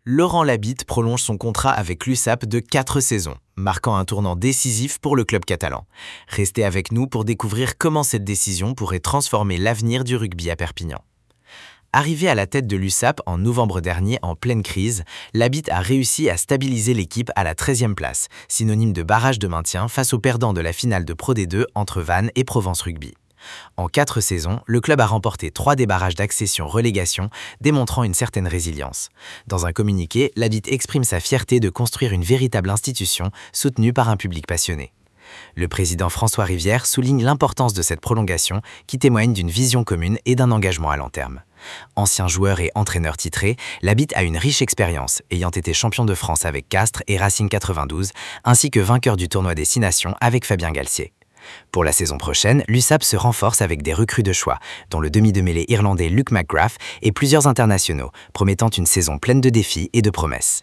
Laurent Labitte prolonge son contrat avec l'USAP de 4 saisons, marquant un tournant décisif pour le club catalan. Restez avec nous pour découvrir comment cette décision pourrait transformer l'avenir du rugby à Perpignan. Arrivé à la tête de l'USAP en novembre dernier en pleine crise, Labitte a réussi à stabiliser l'équipe à la 13e place, synonyme de barrage de maintien face aux perdants de la finale de Pro D2 entre Vannes et Provence Rugby. En 4 saisons, le club a remporté 3 débarrages d'accession-relégation, démontrant une certaine résilience. Dans un communiqué, Labitte exprime sa fierté de construire une véritable institution soutenue par un public passionné. Le président François Rivière souligne l'importance de cette prolongation qui témoigne d'une vision commune et d'un engagement à long terme. Ancien joueur et entraîneur titré, Labitte a une riche expérience, ayant été champion de France avec Castres et Racing 92, ainsi que vainqueur du tournoi des 6 Nations avec Fabien Galtier. Pour la saison prochaine, l'USAP se renforce avec des recrues de choix, dont le demi de mêlée irlandais Luke McGrath et plusieurs internationaux, promettant une saison pleine de défis et de promesses.